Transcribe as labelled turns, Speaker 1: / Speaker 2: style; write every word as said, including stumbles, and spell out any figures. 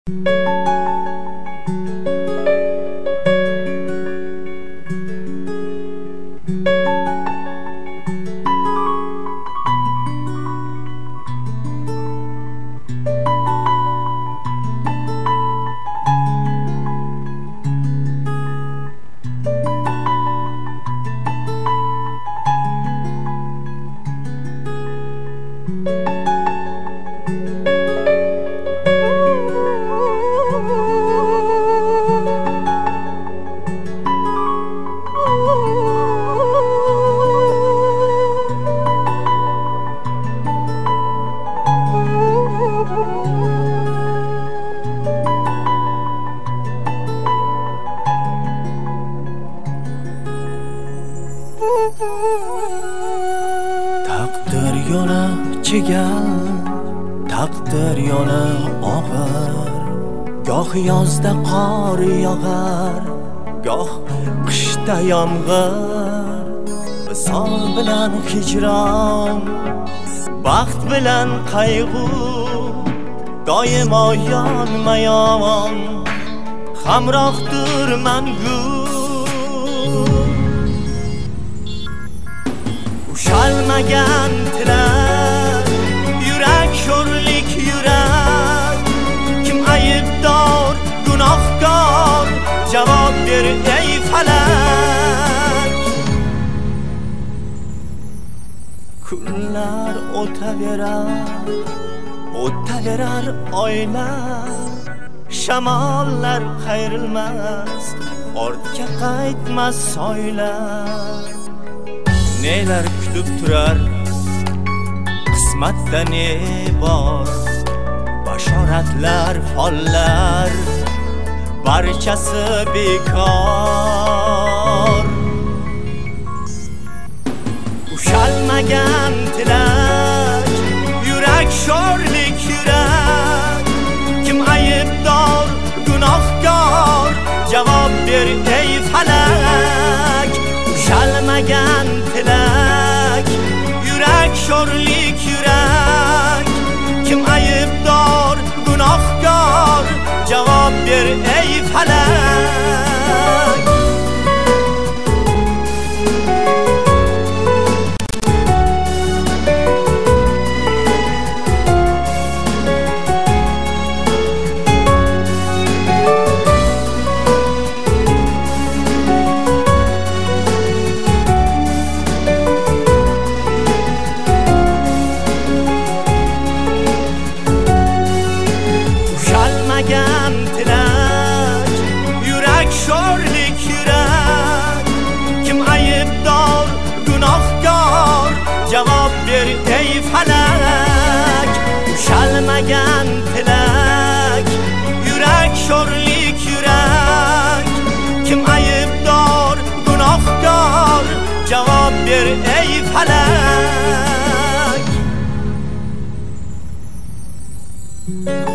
Speaker 1: Taqdir yo'li chigal, taqdir yo'li og'ir. Goh yozda qor yog'ar, goh qishda yomg'ir. Visol bilan hijron, baxt bilan qayg'u, doimo yonma-yon hamrohdir mangu. Ushalmagan tilak, yurak sho'rlik yurak. Kim aybdor, gunohkor, javob ber ey falak. Kunlar o'taverar, o'taverar oylar. Shamollar qayrilmas, ortga qaytmas soylar. Nelar kutib turar, qismatda ne bor. Bashoratlar, follar, barchasi bekor. Ushalmagan tilak, yurak sho'rlik yurak. Kim aybdor, gunohkor, javob ber ey falak. Ushalmagan tilak, yurak sho'rlik yurak. Kim aybdor, gunohkor, javob ber ey falak. Ushalmagan tilak, yurak sho'rlik yurak. Kim aybdor, gunohkor, javob ber ey falak. Ushalmagan tilak, yurak sho'rlik yurak. Kim aybdor, gunohkor, javob ber ey falak.